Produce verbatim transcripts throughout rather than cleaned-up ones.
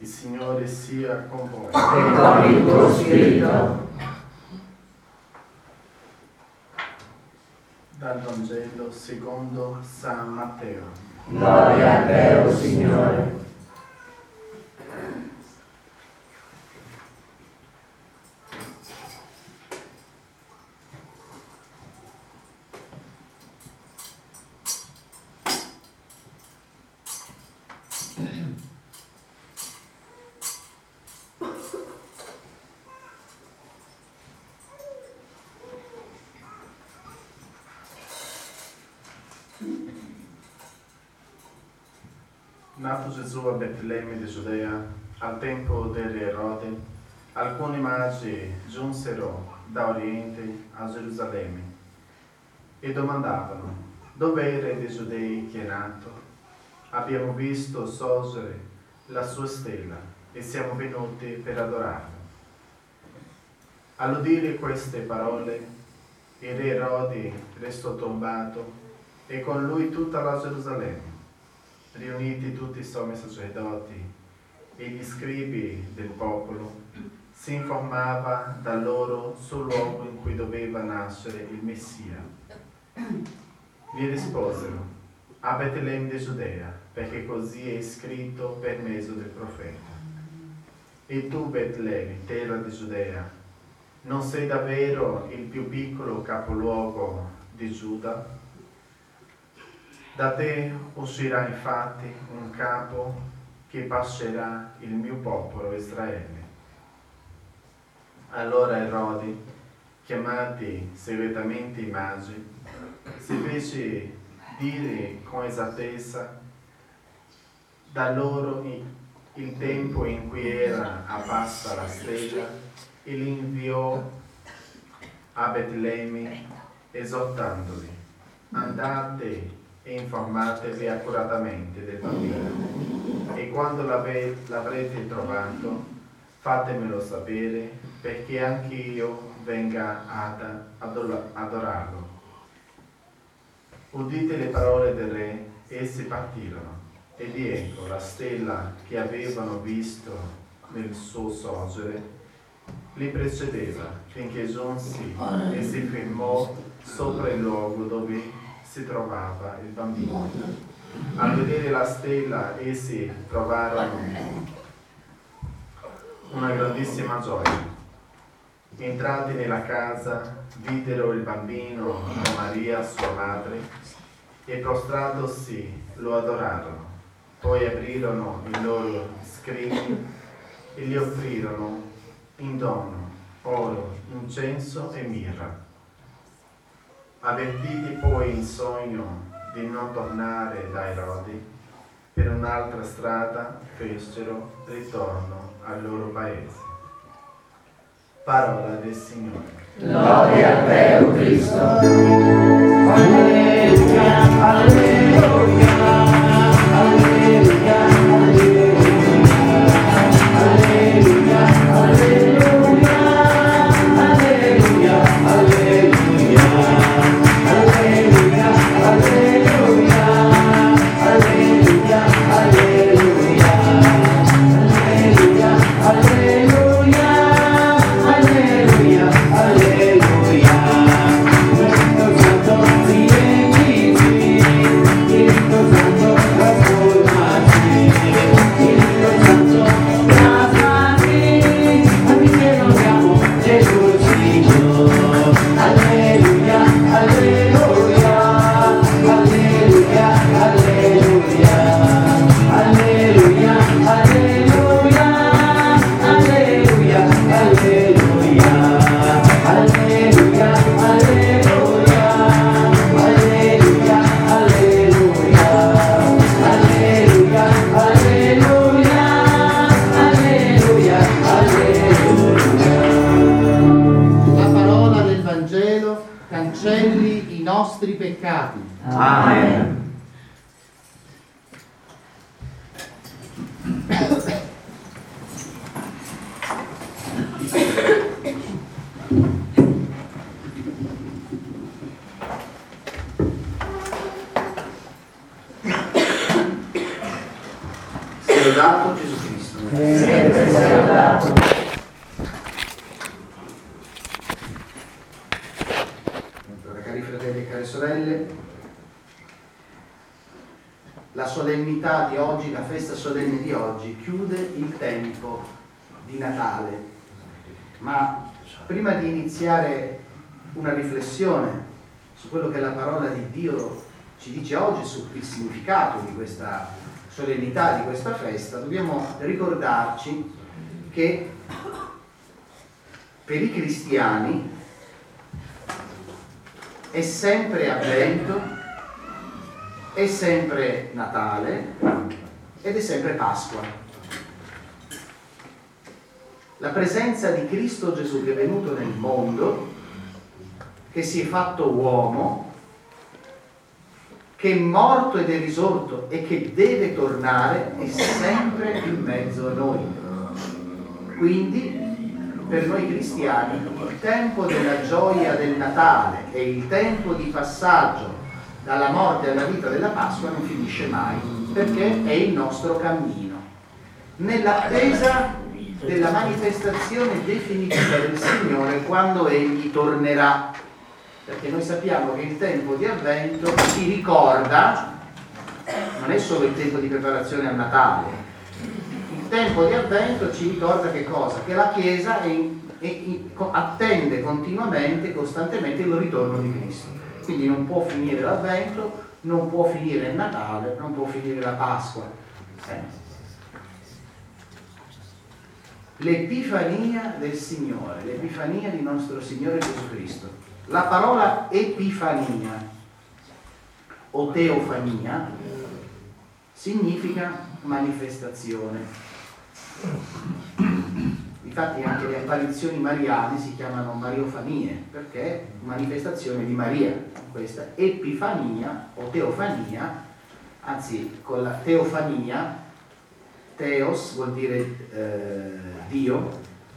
Il Signore sia con voi. E con il tuo spirito. Dal Vangelo secondo San Matteo. Gloria a te, o Signore. Nato Gesù a Betlemme di Giudea, al tempo del re Erode, alcuni magi giunsero da Oriente a Gerusalemme e domandavano: dove è il re dei Giudei che è nato? Abbiamo visto sorgere la sua stella e siamo venuti per adorarlo. All'udire queste parole, il re Erode restò turbato e con lui tutta la Gerusalemme. Riuniti tutti i sommi sacerdoti e gli scribi del popolo, si informava da loro sul luogo in cui doveva nascere il Messia. Gli risposero: a Betlemme di Giudea, perché così è scritto per mezzo del profeta. E tu, Betlemme, terra di Giudea, non sei davvero il più piccolo capoluogo di Giuda? Da te uscirà infatti un capo che pascerà il mio popolo Israele. Allora Erode, chiamati segretamente i magi, si fece dire con esattezza da loro il tempo in cui era apparsa la stella e li inviò a Betlemme esortandoli: andate e informatevi accuratamente del bambino, e quando l'ave- l'avrete trovato fatemelo sapere, perché anch'io venga ad ador- adorarlo. Udite le parole del re, essi partirono, ed ecco la stella che avevano visto nel suo sorgere li precedeva, finché giunsi e si fermò sopra il luogo dove si trovava il bambino. Al vedere la stella essi provarono una grandissima gioia. Entrati nella casa, videro il bambino con Maria sua madre e prostratosi lo adorarono. Poi aprirono i loro scrigni e gli offrirono in dono oro, incenso e mirra. Avvertiti poi in sogno di non tornare da Erode, per un'altra strada fecero ritorno al loro paese. Parola del Signore. Gloria a te, o Cristo. Alleluia, alleluia, alleluia, alleluia, alleluia, alleluia, alleluia, alleluia, alleluia, alleluia, alleluia, alleluia, alleluia, alleluia. Spirito Santo, riempiti, Spirito Santo, trasformati, Spirito Santo, plasmati, affinché notiamo Gesù Figlio. Alleluia, alleluia, alleluia, alleluia, alleluia, alleluia, alleluia, alleluia, alleluia, alleluia, alleluia, alleluia, alleluia, alleluia, alleluia. La parola del Vangelo cancelli i nostri peccati. Amen. Sia lodato Gesù Cristo. solenità di oggi, la festa solenne di oggi, chiude il tempo di Natale. Ma prima di iniziare una riflessione su quello che la parola di Dio ci dice oggi, su il significato di questa solennità, di questa festa, dobbiamo ricordarci che per i cristiani è sempre Avvento, è sempre Natale ed è sempre Pasqua. La presenza di Cristo Gesù che è venuto nel mondo, che si è fatto uomo, che è morto ed è risorto e che deve tornare, è sempre in mezzo a noi. Quindi per noi cristiani il tempo della gioia del Natale e il tempo di passaggio dalla morte alla vita della Pasqua non finisce mai, perché è il nostro cammino, nell'attesa della manifestazione definitiva del Signore quando Egli tornerà. Perché noi sappiamo che il tempo di Avvento ci ricorda, non è solo il tempo di preparazione a Natale, il tempo di Avvento ci ricorda che cosa? Che la Chiesa è in, è in, attende continuamente, costantemente il ritorno di Cristo. Quindi non può finire l'Avvento, non può finire il Natale, non può finire la Pasqua. Eh. L'Epifania del Signore, l'Epifania di nostro Signore Gesù Cristo. La parola Epifania o Teofania significa manifestazione. Infatti anche le apparizioni mariane si chiamano mariofanie, perché manifestazione di Maria. Questa Epifania o Teofania, anzi con la Teofania, Theos vuol dire eh, Dio,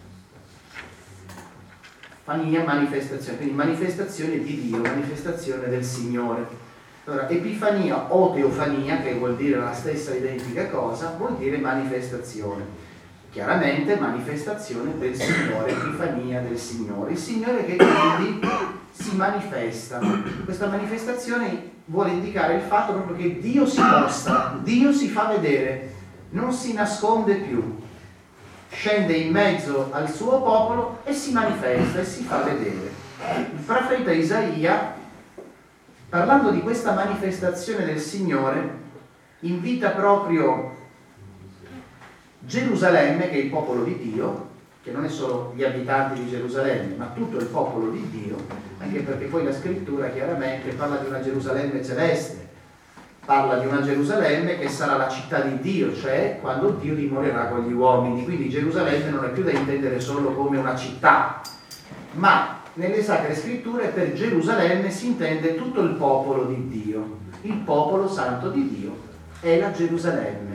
fania manifestazione, quindi manifestazione di Dio, manifestazione del Signore. Allora, Epifania o Teofania, che vuol dire la stessa identica cosa, vuol dire manifestazione. Chiaramente manifestazione del Signore, Epifania del Signore. Il Signore che quindi si manifesta. Questa manifestazione vuole indicare il fatto proprio che Dio si mostra, Dio si fa vedere, non si nasconde più. Scende in mezzo al suo popolo e si manifesta e si fa vedere. Il profeta Isaia, parlando di questa manifestazione del Signore, invita proprio Gerusalemme, che è il popolo di Dio, che non è solo gli abitanti di Gerusalemme, ma tutto il popolo di Dio, anche perché poi la scrittura chiaramente parla di una Gerusalemme celeste, parla di una Gerusalemme che sarà la città di Dio, cioè quando Dio dimorerà con gli uomini. Quindi Gerusalemme non è più da intendere solo come una città, ma nelle sacre scritture per Gerusalemme si intende tutto il popolo di Dio. Il popolo santo di Dio è la Gerusalemme.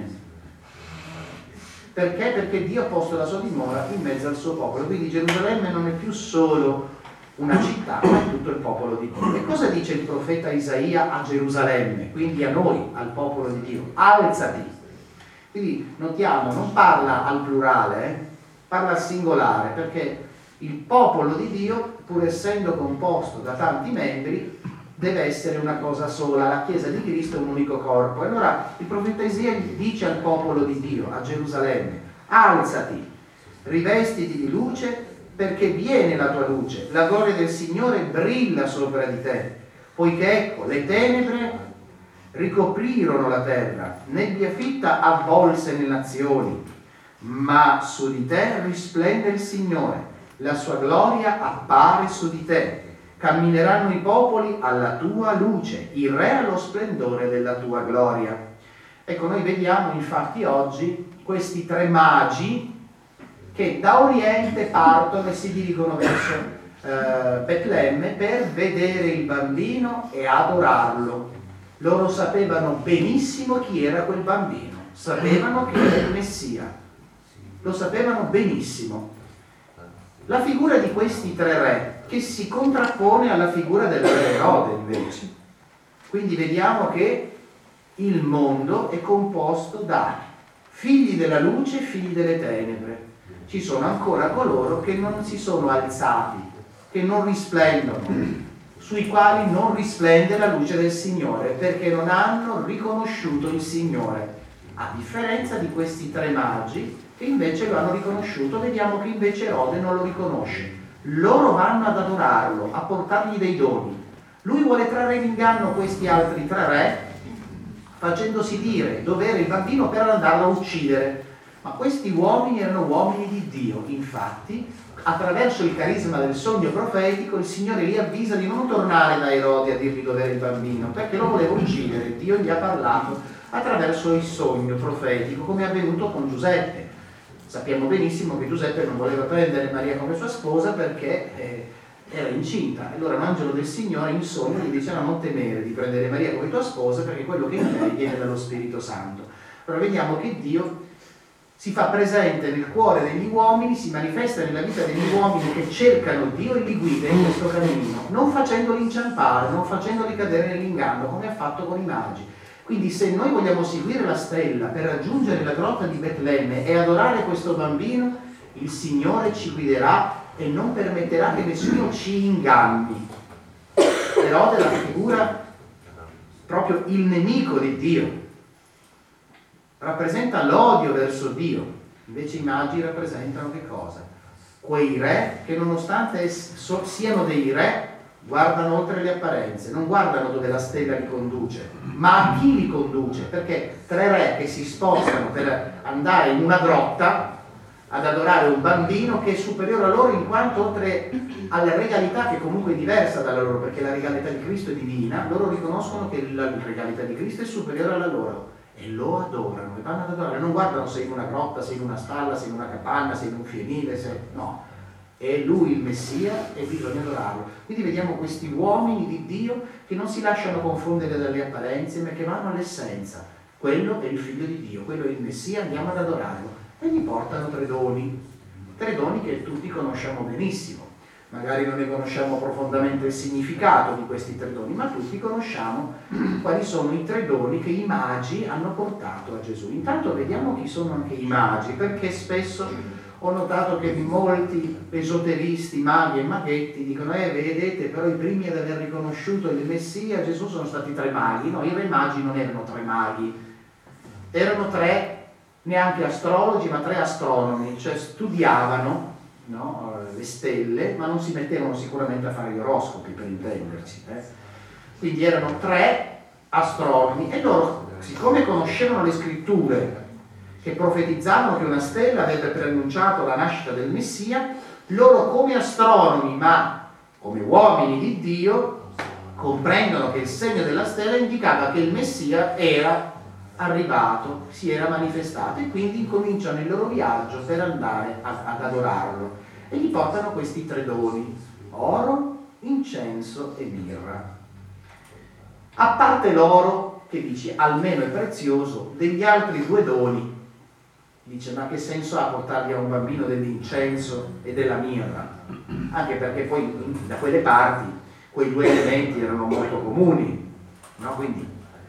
Perché? Perché Dio ha posto la sua dimora in mezzo al suo popolo. Quindi Gerusalemme non è più solo una città, ma è tutto il popolo di Dio. E cosa dice il profeta Isaia a Gerusalemme, quindi a noi, al popolo di Dio? Alzati. Quindi notiamo, non parla al plurale, eh? Parla al singolare, perché il popolo di Dio, pur essendo composto da tanti membri, deve essere una cosa sola. La Chiesa di Cristo è un unico corpo. E allora il profeta Isaia dice al popolo di Dio, a Gerusalemme: alzati, rivestiti di luce, perché viene la tua luce, la gloria del Signore brilla sopra di te, poiché ecco, le tenebre ricoprirono la terra, nebbia fitta avvolse le nazioni, ma su di te risplende il Signore, la sua gloria appare su di te, cammineranno i popoli alla tua luce, il re allo splendore della tua gloria. Ecco, noi vediamo infatti oggi questi tre magi che da Oriente partono e si dirigono verso eh, Betlemme per vedere il bambino e adorarlo. Loro sapevano benissimo chi era quel bambino, sapevano che era il Messia, lo sapevano benissimo. La figura di questi tre re, che si contrappone alla figura del re Erode invece. Quindi vediamo che il mondo è composto da figli della luce e figli delle tenebre. Ci sono ancora coloro che non si sono alzati, che non risplendono, sui quali non risplende la luce del Signore, perché non hanno riconosciuto il Signore. A differenza di questi tre magi che invece lo hanno riconosciuto, vediamo che invece Erode non lo riconosce. Loro vanno ad adorarlo, a portargli dei doni. Lui vuole trarre in inganno questi altri tre re, facendosi dire dove era il bambino per andarlo a uccidere. Ma questi uomini erano uomini di Dio, infatti attraverso il carisma del sogno profetico il Signore li avvisa di non tornare da Erode a dirgli dove era il bambino, perché lo voleva uccidere. Dio gli ha parlato attraverso il sogno profetico, come è avvenuto con Giuseppe. Sappiamo benissimo che Giuseppe non voleva prendere Maria come sua sposa perché eh, era incinta. Allora un angelo del Signore in sogno gli diceva: non temere di prendere Maria come tua sposa, perché quello che in lei viene dallo Spirito Santo. Allora vediamo che Dio si fa presente nel cuore degli uomini, si manifesta nella vita degli uomini che cercano Dio e li guida in questo cammino, non facendoli inciampare, non facendoli cadere nell'inganno, come ha fatto con i magi. Quindi se noi vogliamo seguire la stella per raggiungere la grotta di Betlemme e adorare questo bambino, il Signore ci guiderà e non permetterà che nessuno ci inganni. Erode è la figura, proprio il nemico di Dio, rappresenta l'odio verso Dio. Invece i magi rappresentano che cosa? Quei re che nonostante siano dei re guardano oltre le apparenze, non guardano dove la stella li conduce, ma a chi li conduce, perché tre re che si spostano per andare in una grotta ad adorare un bambino che è superiore a loro, in quanto oltre alla regalità, che comunque è diversa dalla loro, perché la regalità di Cristo è divina, loro riconoscono che la regalità di Cristo è superiore alla loro e lo adorano e vanno ad adorare. Non guardano se in una grotta, se in una stalla, se in una capanna, se in un fienile, se no, è lui il Messia e bisogna adorarlo. Quindi vediamo questi uomini di Dio che non si lasciano confondere dalle apparenze, ma che vanno all'essenza. Quello è il figlio di Dio, quello è il Messia, andiamo ad adorarlo. E gli portano tre doni, tre doni che tutti conosciamo benissimo. Magari non ne conosciamo profondamente il significato di questi tre doni, ma tutti conosciamo quali sono i tre doni che i magi hanno portato a Gesù. Intanto vediamo chi sono anche i magi, perché spesso ho notato che molti esoteristi, maghi e maghetti dicono: eh, vedete, però i primi ad aver riconosciuto il Messia Gesù sono stati tre maghi. No, i re magi non erano tre maghi, erano tre, neanche astrologi, ma tre astronomi, cioè studiavano, no, le stelle, ma non si mettevano sicuramente a fare gli oroscopi, per intenderci. Eh. Quindi erano tre astronomi e loro, siccome conoscevano le scritture che profetizzavano che una stella avrebbe preannunciato la nascita del Messia, loro come astronomi, ma come uomini di Dio, comprendono che il segno della stella indicava che il Messia era arrivato, si era manifestato, e quindi incominciano il loro viaggio per andare a, ad adorarlo e gli portano questi tre doni: oro, incenso e mirra. A parte l'oro, che dice almeno è prezioso, degli altri due doni dice: ma che senso ha portargli a un bambino dell'incenso e della mirra? Anche perché poi da quelle parti quei due elementi erano molto comuni, no? Quindi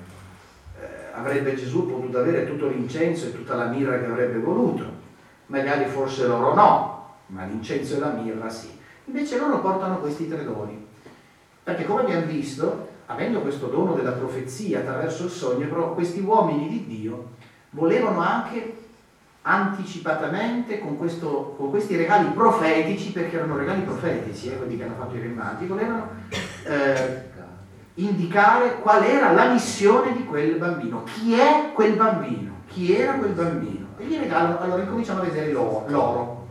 avrebbe Gesù potuto avere tutto l'incenso e tutta la mirra che avrebbe voluto, magari forse l'oro no, ma l'incenso e la mirra sì. Invece loro portano questi tre doni, perché come abbiamo visto, avendo questo dono della profezia attraverso il sogno, però questi uomini di Dio volevano anche anticipatamente con, questo, con questi regali profetici, perché erano regali profetici, eh, quelli che hanno fatto i re magi, volevano eh, indicare qual era la missione di quel bambino. Chi è quel bambino? Chi era quel bambino? E gli regalano, allora incominciamo a vedere l'oro.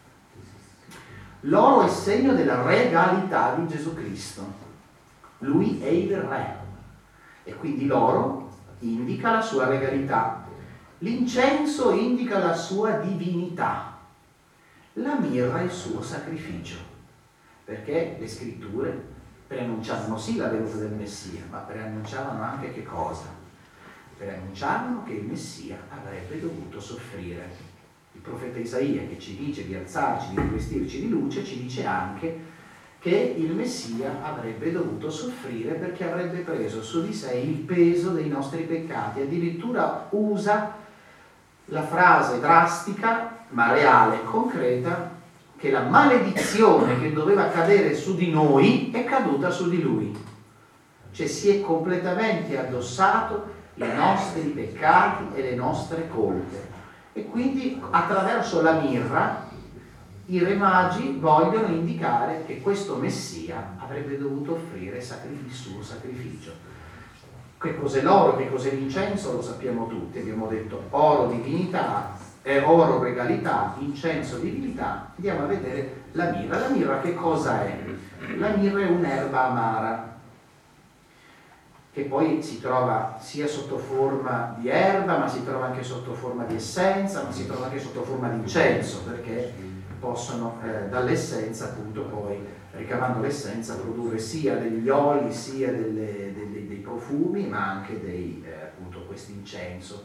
L'oro è segno della regalità di Gesù Cristo. Lui è il re. E quindi l'oro indica la sua regalità. L'incenso indica la sua divinità. La mirra è il suo sacrificio. Perché le scritture preannunciavano sì la venuta del Messia, ma preannunciavano anche che cosa? Preannunciavano che il Messia avrebbe dovuto soffrire. Il profeta Isaia, che ci dice di alzarci, di rivestirci di luce, ci dice anche che il Messia avrebbe dovuto soffrire perché avrebbe preso su di sé il peso dei nostri peccati. Addirittura usa la frase drastica, ma reale e concreta, che la maledizione che doveva cadere su di noi è caduta su di lui. Cioè si è completamente addossato i nostri peccati e le nostre colpe. E quindi attraverso la mirra i re magi vogliono indicare che questo Messia avrebbe dovuto offrire il suo sacrificio. Che cos'è l'oro, che cos'è l'incenso lo sappiamo tutti, abbiamo detto oro divinità, eh, oro regalità, incenso divinità. Andiamo a vedere la mirra. La mirra che cosa è? La mirra è un'erba amara che poi si trova sia sotto forma di erba, ma si trova anche sotto forma di essenza, ma si trova anche sotto forma di incenso, perché possono eh, dall'essenza appunto poi, ricavando l'essenza, produrre sia degli oli, sia delle, delle, dei profumi, ma anche dei, eh, appunto questo incenso.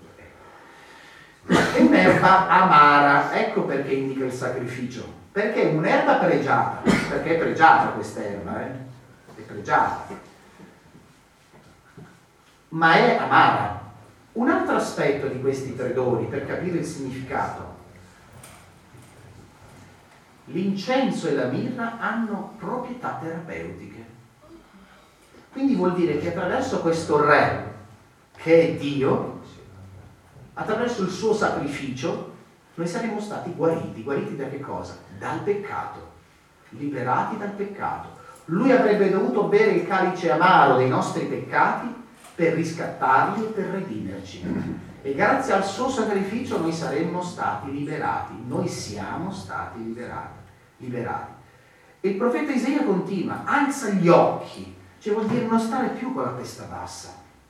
È un'erba amara, ecco perché indica il sacrificio, perché è un'erba pregiata, perché è pregiata quest'erba, eh? È pregiata, ma è amara. Un altro aspetto di questi tre doni, per capire il significato: l'incenso e la mirra hanno proprietà terapeutiche. Quindi vuol dire che attraverso questo re, che è Dio, attraverso il suo sacrificio, noi saremo stati guariti. Guariti da che cosa? Dal peccato, liberati dal peccato. Lui avrebbe dovuto bere il calice amaro dei nostri peccati per riscattarli e per redimerci. E grazie al suo sacrificio noi saremmo stati liberati, noi siamo stati liberati, liberati. E il profeta Isaia continua: alza gli occhi, cioè vuol dire non stare più con la testa bassa,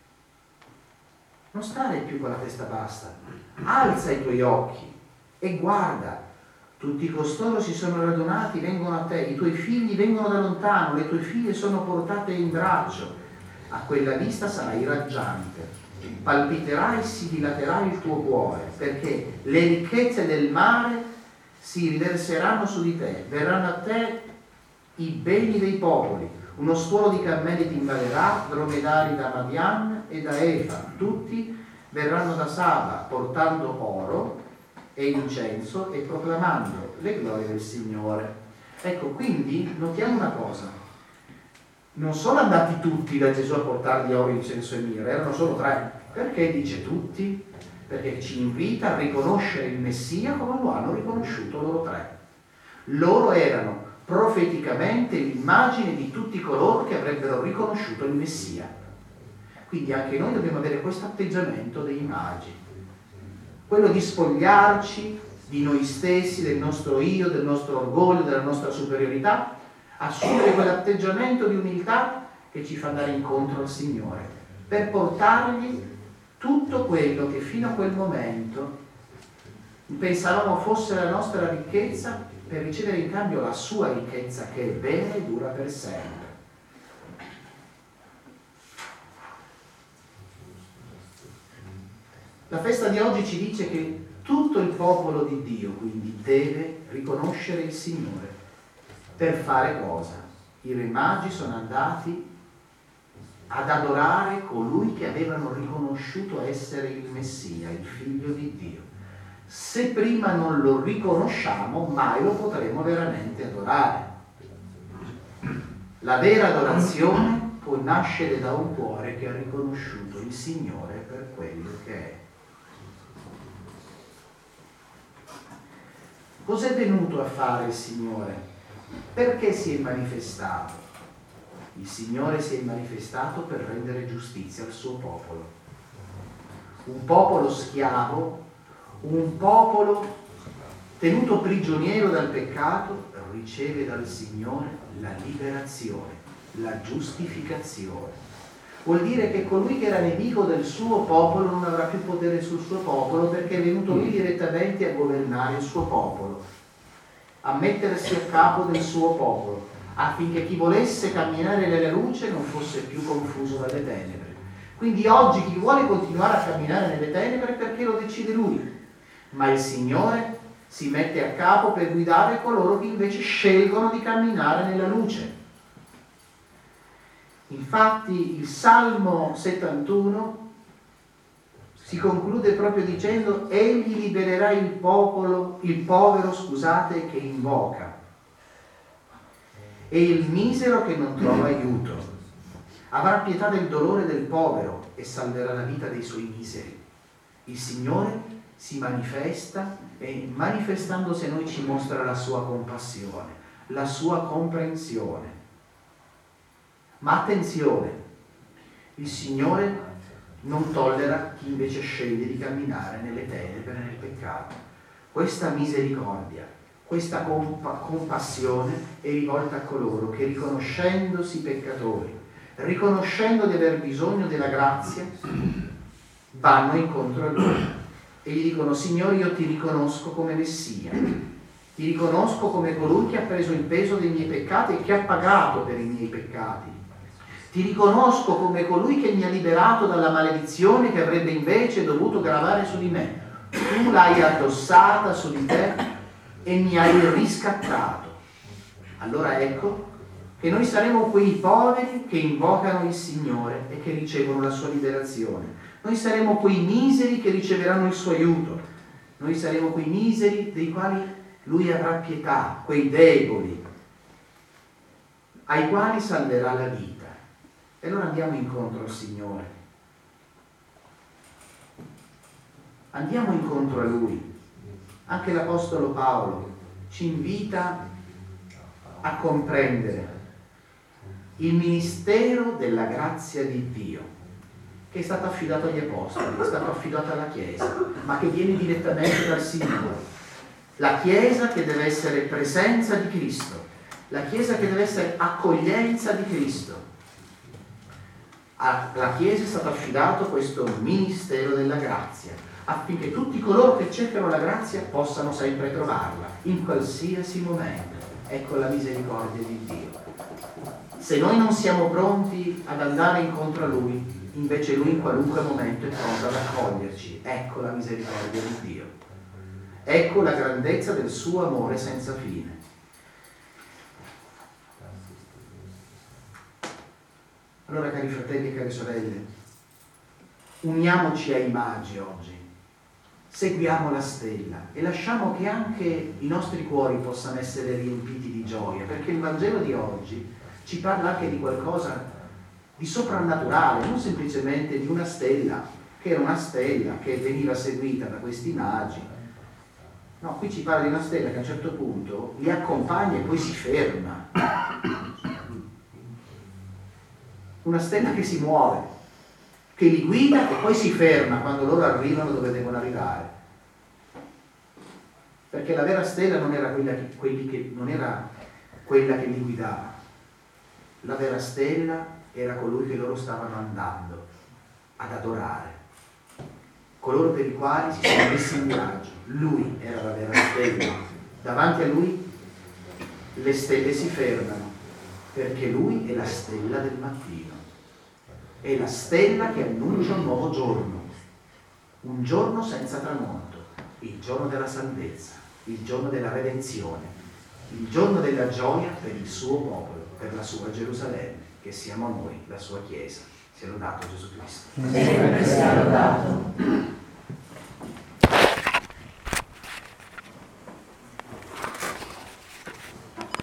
non stare più con la testa bassa, alza i tuoi occhi e guarda, tutti costoro si sono radunati, vengono a te, i tuoi figli vengono da lontano, le tue figlie sono portate in braccio, a quella vista sarai raggiante, palpiterai e si dilaterà il tuo cuore, perché le ricchezze del mare si riverseranno su di te, verranno a te i beni dei popoli, uno stuolo di cammelli ti invaderà, dromedari da Madian e da Efa, tutti verranno da Saba, portando oro e incenso e proclamando le glorie del Signore. Ecco, quindi notiamo una cosa: non sono andati tutti da Gesù a portargli oro, incenso e mirra, erano solo tre. Perché dice tutti? Perché ci invita a riconoscere il Messia come lo hanno riconosciuto loro tre. Loro erano profeticamente l'immagine di tutti coloro che avrebbero riconosciuto il Messia. Quindi anche noi dobbiamo avere questo atteggiamento dei magi, quello di spogliarci di noi stessi, del nostro io, del nostro orgoglio, della nostra superiorità, assumere quell'atteggiamento di umiltà che ci fa andare incontro al Signore, per portargli tutto quello che fino a quel momento pensavamo fosse la nostra ricchezza, per ricevere in cambio la sua ricchezza, che è vera e dura per sempre. La festa di oggi ci dice che tutto il popolo di Dio quindi deve riconoscere il Signore. Per fare cosa? I re magi sono andati ad adorare colui che avevano riconosciuto essere il Messia, il Figlio di Dio. Se prima non lo riconosciamo, mai lo potremo veramente adorare. La vera adorazione può nascere da un cuore che ha riconosciuto il Signore per quello che è. Cos'è venuto a fare il Signore? Perché si è manifestato? Il Signore si è manifestato per rendere giustizia al suo popolo. Un popolo schiavo, un popolo tenuto prigioniero dal peccato, riceve dal Signore la liberazione, la giustificazione. Vuol dire che colui che era nemico del suo popolo non avrà più potere sul suo popolo, perché è venuto lui direttamente a governare il suo popolo, a mettersi a capo del suo popolo, affinché chi volesse camminare nella luce non fosse più confuso dalle tenebre. Quindi oggi chi vuole continuare a camminare nelle tenebre, perché lo decide lui, ma il Signore si mette a capo per guidare coloro che invece scelgono di camminare nella luce. Infatti il Salmo settantuno si conclude proprio dicendo: egli libererà il popolo, il povero, scusate, che invoca, e il misero che non trova aiuto. avrà pietà del dolore del povero e salverà la vita dei suoi miseri. Il Signore si manifesta e manifestandosi a noi ci mostra la sua compassione, la sua comprensione. Ma attenzione, il Signore non tollera chi invece sceglie di camminare nelle tenebre e nel peccato. Questa misericordia, questa compa- compassione è rivolta a coloro che, riconoscendosi peccatori, riconoscendo di aver bisogno della grazia, vanno incontro a Lui e gli dicono: Signore, io ti riconosco come Messia, ti riconosco come colui che ha preso il peso dei miei peccati e che ha pagato per i miei peccati, ti riconosco come colui che mi ha liberato dalla maledizione che avrebbe invece dovuto gravare su di me. Tu l'hai addossata su di te e mi hai riscattato. Allora ecco che noi saremo quei poveri che invocano il Signore e che ricevono la sua liberazione. Noi saremo quei miseri che riceveranno il suo aiuto. Noi saremo quei miseri dei quali Lui avrà pietà, quei deboli, ai quali salverà la vita. E allora andiamo incontro al Signore. Andiamo incontro a Lui. Anche l'Apostolo Paolo ci invita a comprendere il ministero della grazia di Dio, che è stato affidato agli Apostoli, è stato affidato alla Chiesa, ma che viene direttamente dal Signore. La Chiesa che deve essere presenza di Cristo, la Chiesa che deve essere accoglienza di Cristo. Alla Chiesa è stato affidato questo ministero della grazia, affinché tutti coloro che cercano la grazia possano sempre trovarla, in qualsiasi momento. Ecco la misericordia di Dio. Se noi non siamo pronti ad andare incontro a Lui, invece Lui in qualunque momento è pronto ad accoglierci. Ecco la misericordia di Dio. Ecco la grandezza del suo amore senza fine. Allora, cari fratelli e cari sorelle, uniamoci ai magi oggi, seguiamo la stella e lasciamo che anche i nostri cuori possano essere riempiti di gioia, perché il Vangelo di oggi ci parla anche di qualcosa di soprannaturale, non semplicemente di una stella, che era una stella che veniva seguita da questi magi. No, qui ci parla di una stella che a un certo punto li accompagna e poi si ferma. Una stella che si muove, che li guida e poi si ferma quando loro arrivano dove devono arrivare. Perché la vera stella non era quella che, quelli che, non era quella che li guidava. La vera stella era colui che loro stavano andando ad adorare, coloro per i quali si sono messi in viaggio. Lui era la vera stella. Davanti a lui le stelle si fermano, perché lui è la stella del mattino. È la stella che annuncia un nuovo giorno, un giorno senza tramonto, il giorno della salvezza, il giorno della redenzione, il giorno della gioia per il suo popolo, per la sua Gerusalemme, che siamo noi, la sua Chiesa. Sia lodato Gesù Cristo. Sempre sia lodato.